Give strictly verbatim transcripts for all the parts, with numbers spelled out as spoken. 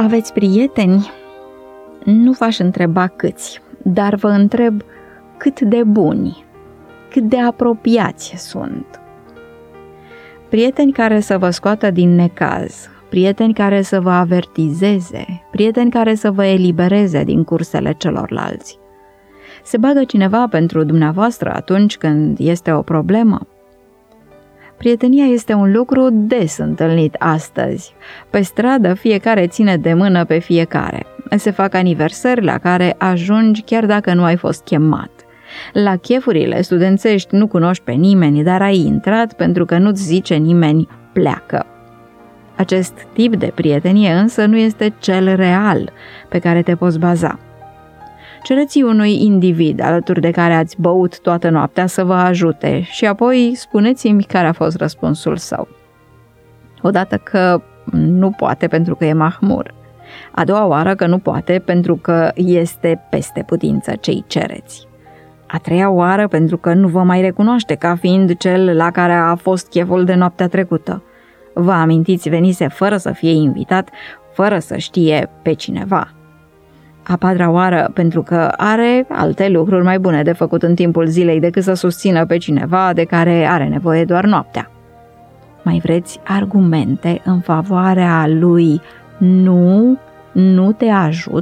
Aveți prieteni? Nu v-aș întreba câți, dar vă întreb cât de buni, cât de apropiați sunt. Prieteni care să vă scoată din necaz, prieteni care să vă avertizeze, prieteni care să vă elibereze din cursele celorlalți. Se bagă cineva pentru dumneavoastră atunci când este o problemă? Prietenia este un lucru des întâlnit astăzi. Pe stradă fiecare ține de mână pe fiecare. Se fac aniversări la care ajungi chiar dacă nu ai fost chemat. La chefurile studențești nu cunoști pe nimeni, dar ai intrat pentru că nu-ți zice nimeni pleacă. Acest tip de prietenie însă nu este cel real pe care te poți baza. Cereți unui individ alături de care ați băut toată noaptea să vă ajute și apoi spuneți-mi care a fost răspunsul său. Odată că nu poate pentru că e mahmur. A doua oară că nu poate pentru că este peste putință ce-i cereți. A treia oară pentru că nu vă mai recunoaște ca fiind cel la care a fost cheful de noaptea trecută. Vă amintiți, venise fără să fie invitat, fără să știe pe cineva. A patra oară pentru că are alte lucruri mai bune de făcut în timpul zilei decât să susțină pe cineva de care are nevoie doar noaptea. Mai vreți argumente în favoarea lui nu, nu te ajut?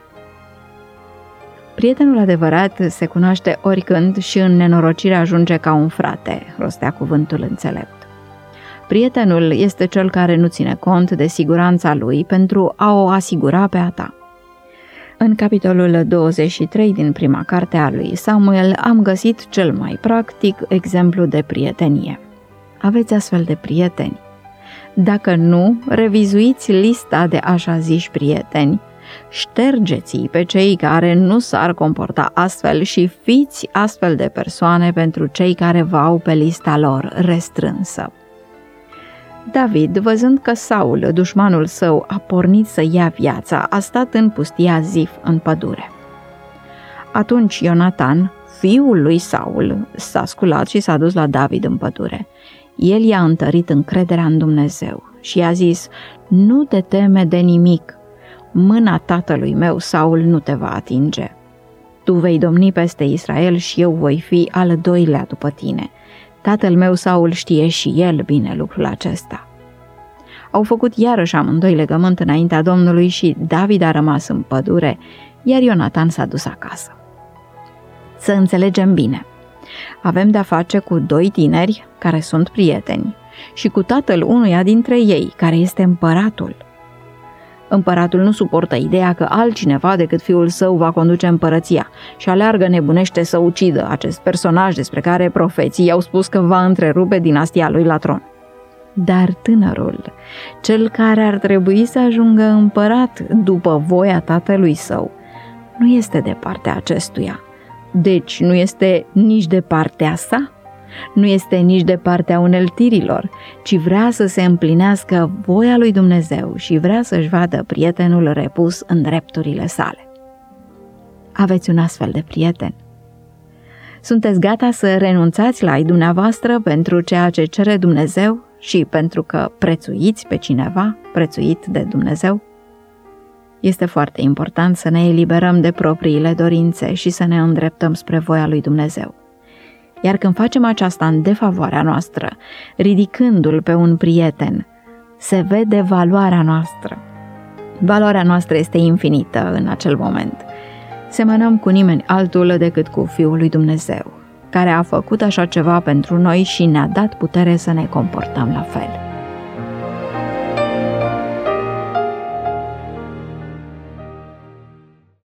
Prietenul adevărat se cunoaște oricând și în nenorocire ajunge ca un frate, rostea cuvântul înțelept. Prietenul este cel care nu ține cont de siguranța lui pentru a o asigura pe a ta. În capitolul douăzeci și trei din prima carte a lui Samuel am găsit cel mai practic exemplu de prietenie. Aveți astfel de prieteni? Dacă nu, revizuiți lista de așa ziși prieteni, ștergeți-i pe cei care nu s-ar comporta astfel și fiți astfel de persoane pentru cei care vă au pe lista lor restrânsă. David, văzând că Saul, dușmanul său, a pornit să ia viața, a stat în pustia Zif, în pădure. Atunci Ionatan, fiul lui Saul, s-a sculat și s-a dus la David în pădure. El i-a întărit încrederea în Dumnezeu și i-a zis: nu te teme de nimic, mâna tatălui meu Saul nu te va atinge. Tu vei domni peste Israel și eu voi fi al doilea după tine. Tatăl meu Saul știe și el bine lucrul acesta. Au făcut iarăși amândoi legământ înaintea Domnului și David a rămas în pădure, iar Ionatan s-a dus acasă. Să înțelegem bine. Avem de-a face cu doi tineri care sunt prieteni și cu tatăl unuia dintre ei, care este împăratul. Împăratul nu suportă ideea că altcineva decât fiul său va conduce împărăția și aleargă nebunește să ucidă acest personaj despre care profeții i-au spus că va întrerupe dinastia lui la tron. Dar tânărul, cel care ar trebui să ajungă împărat după voia tatălui său, nu este de partea acestuia. Deci nu este nici de partea sa, nu este nici de partea uneltirilor, ci vrea să se împlinească voia lui Dumnezeu și vrea să-și vadă prietenul repus în drepturile sale. Aveți un astfel de prieten? Sunteți gata să renunțați la ai dumneavoastră pentru ceea ce cere Dumnezeu și pentru că prețuiți pe cineva prețuit de Dumnezeu? Este foarte important să ne eliberăm de propriile dorințe și să ne îndreptăm spre voia lui Dumnezeu. Iar când facem aceasta în defavoarea noastră, ridicându-l pe un prieten, se vede valoarea noastră. Valoarea noastră este infinită în acel moment. Semănăm cu nimeni altul decât cu Fiul lui Dumnezeu, care a făcut așa ceva pentru noi și ne-a dat putere să ne comportăm la fel.